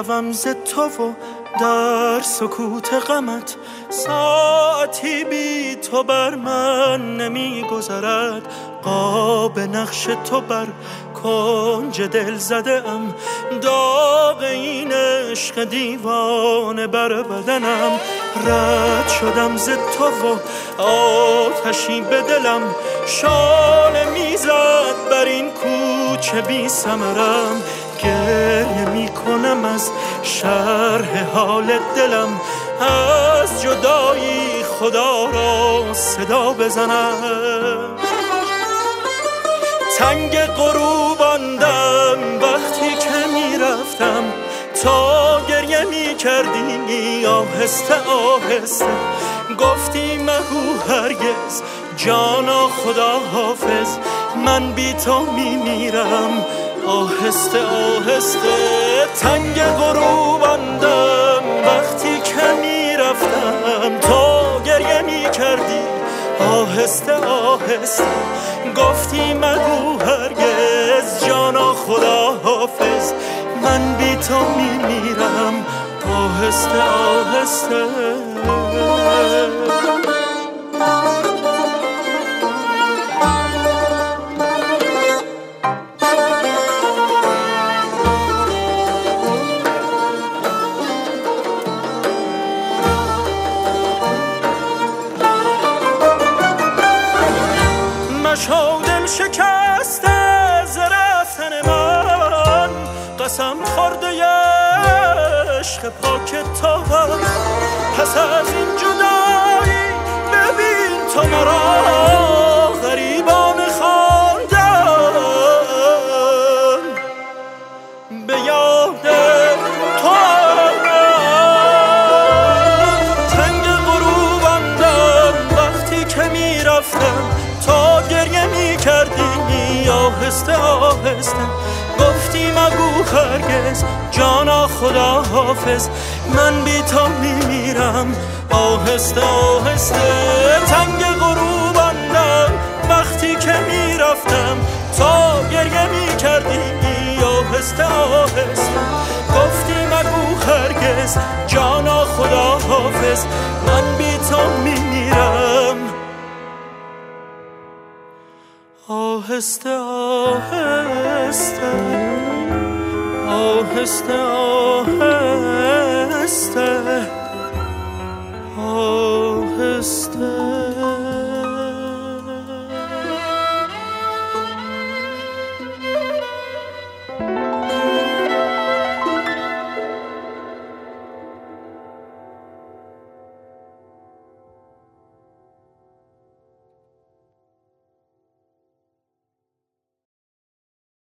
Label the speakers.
Speaker 1: شوم ز تو و در سکوت غمت ساعتی بی تو بر من نمی گذرد. قاب نقش تو بر کنج دل زده ام، داغ این عشق دیوانه بر بدنم. رد شدم ز تو و آتشی به دلم شانه میزد بر این کوچه بی ثمرم. گریه می کنم از شرح حال دلم، از جدایی خدا را صدا بزنم. تنگ غروباندم وقتی که می رفتم، تا گریه می کردی آهسته آهسته. گفتی مگو هرگز جانا خدا حافظ، من بی تو می میرم آهسته آهسته. تنگ غروباندم وقتی که می رفتم، تا گریه می کردی آهسته آهسته. گفتی مگو هرگز جانا خدا حافظ، من بی تو می میرم آهسته آهسته. مشو دل شکسته ز رفتن من، قسم خورده عشق پاک تو. پس از این جدایی ببین تو مرا غریبانه خواندم، به یاد تو تنگ غروباندم وقتی که می رفتم، تا گریه می کردی آهسته آهسته. گفتی مگو هرگز جانا خدا حافظ، من بی تو می میرم آهسته آهسته. تنگ غروباندم وقتی که می رفتم، تا گریه می کردی آهسته آهسته. گفتی مگو هرگز جانا خدا حافظ، من بی تو می میرم آهسته آهسته آهسته آهسته آهسته.